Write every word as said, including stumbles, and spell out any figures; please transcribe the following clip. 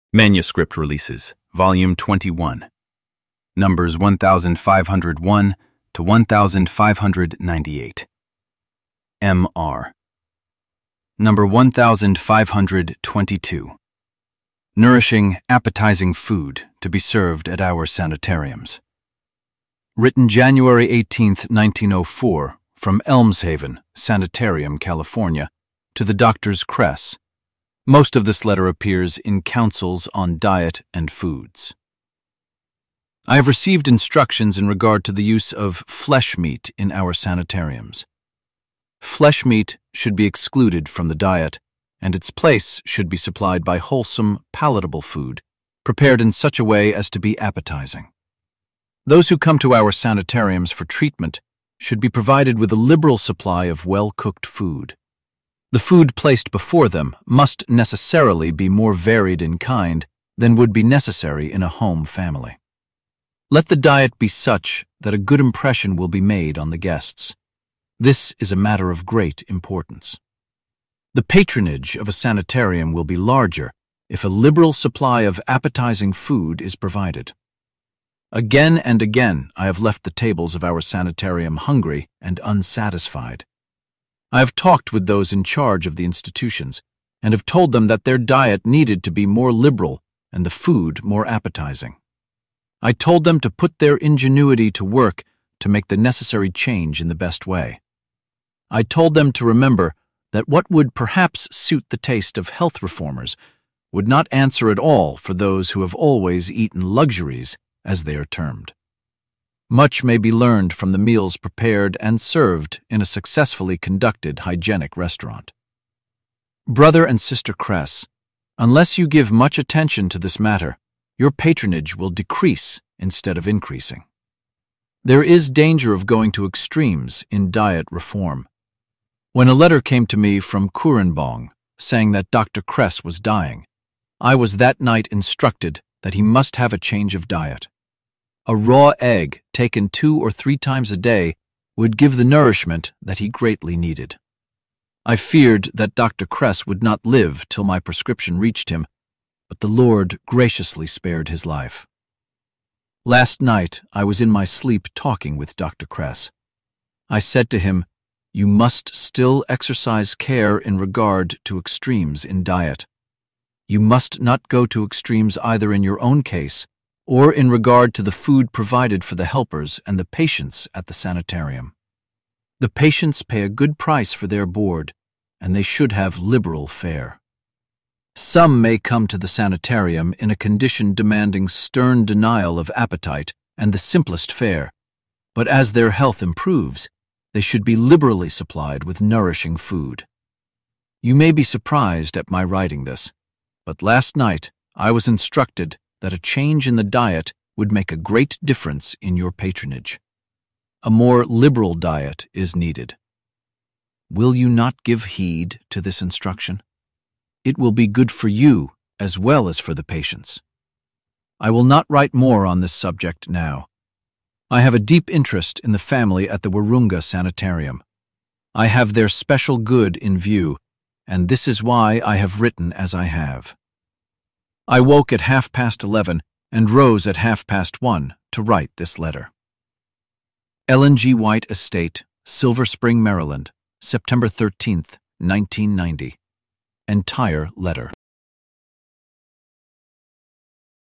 Manuscript Releases, Volume twenty-one, Numbers one thousand five hundred one to one thousand five hundred ninety-eight. M R. Number one thousand five hundred twenty-two. Nourishing, appetizing food to be served at our sanitariums. Written January eighteenth, nineteen oh four, from Elmshaven, Sanitarium, California, to the Doctor's Cress. Most of this letter appears in Counsels on Diet and Foods. I have received instructions in regard to the use of flesh meat in our sanitariums. Flesh meat should be excluded from the diet, and its place should be supplied by wholesome, palatable food, prepared in such a way as to be appetizing. Those who come to our sanitariums for treatment should be provided with a liberal supply of well-cooked food. The food placed before them must necessarily be more varied in kind than would be necessary in a home family. Let the diet be such that a good impression will be made on the guests. This is a matter of great importance. The patronage of a sanitarium will be larger if a liberal supply of appetizing food is provided. Again and again I have left the tables of our sanitarium hungry and unsatisfied. I have talked with those in charge of the institutions and have told them that their diet needed to be more liberal and the food more appetizing. I told them to put their ingenuity to work to make the necessary change in the best way. I told them to remember that what would perhaps suit the taste of health reformers would not answer at all for those who have always eaten luxuries, as they are termed. Much may be learned from the meals prepared and served in a successfully conducted hygienic restaurant. Brother and Sister Cress, unless you give much attention to this matter, your patronage will decrease instead of increasing. There is danger of going to extremes in diet reform. When a letter came to me from Kurenbong saying that Doctor Cress was dying, I was that night instructed that he must have a change of diet. A raw egg taken two or three times a day would give the nourishment that he greatly needed. I feared that Doctor Cress would not live till my prescription reached him, but the Lord graciously spared his life. Last night I was in my sleep talking with Doctor Cress. I said to him, "You must still exercise care in regard to extremes in diet. You must not go to extremes either in your own case or in regard to the food provided for the helpers and the patients at the sanitarium. The patients pay a good price for their board, and they should have liberal fare. Some may come to the sanitarium in a condition demanding stern denial of appetite and the simplest fare, but as their health improves, they should be liberally supplied with nourishing food. You may be surprised at my writing this, but last night I was instructed that a change in the diet would make a great difference in your patronage. A more liberal diet is needed. Will you not give heed to this instruction? It will be good for you as well as for the patients. I will not write more on this subject now. I have a deep interest in the family at the Wahroonga Sanitarium. I have their special good in view, and this is why I have written as I have. I woke at half past eleven and rose at half past one to write this letter. Ellen G. White Estate, Silver Spring, Maryland, September thirteenth, nineteen ninety. Entire letter.